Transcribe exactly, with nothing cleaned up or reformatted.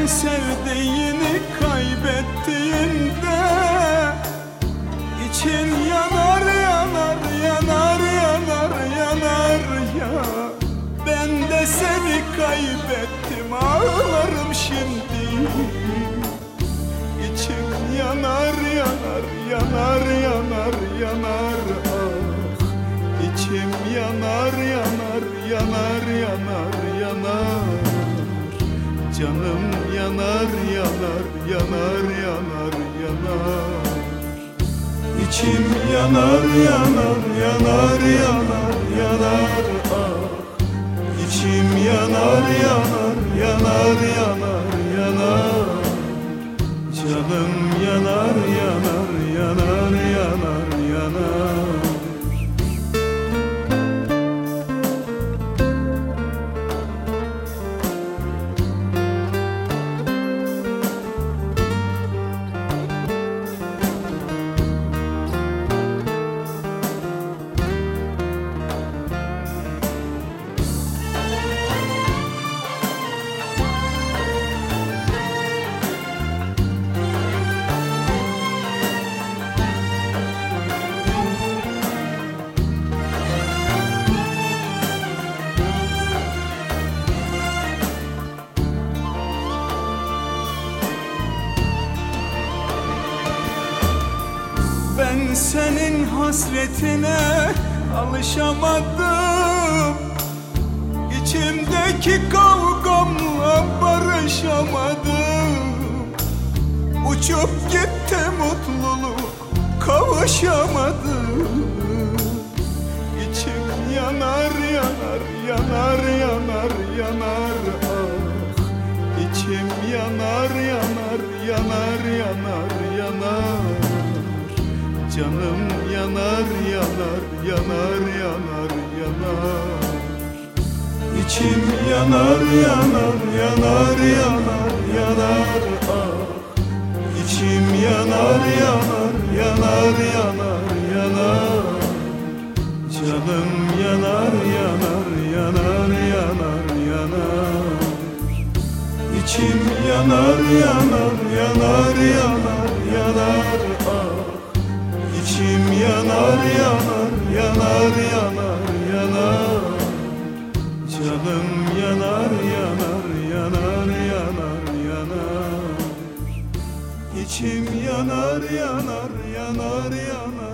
sevdiğini kaybettiğinde için yanar yanar yanar yanar yanar ya. Ben de seni kaybettim, ağlarım şimdi. İçim yanar yanar yanar yanar yanar ah. İçim yanar yanar yanar yanar yanar. Canım yanar yanar yanar yanar yanar. İçim yanar yanar yanar yanar yanar ah. İçim yanar yanar yanar yanar yanar. Canım yanar yanar yanar yanar yanar. Ben senin hasretine alışamadım. İçimdeki kavgamla barışamadım. Uçup gitti mutluluk, kavuşamadım. İçim yanar yanar yanar yanar yanar ah. İçim yanar yanar yanar yanar yanar. Canım yanar yanar yanar yanar yanar. İçim yanar yanar yanar yanar yanar ah. İçim yanar yanar yanar yanar yanar. Canım yanar yanar yanar yanar yanar. İçim yanar yanar yanar yanar yanar ah. İçim yanar yanar yanar yanar yanar. Canım yanar yanar yanar yanar yanar. İçim yanar yanar yanar yanar.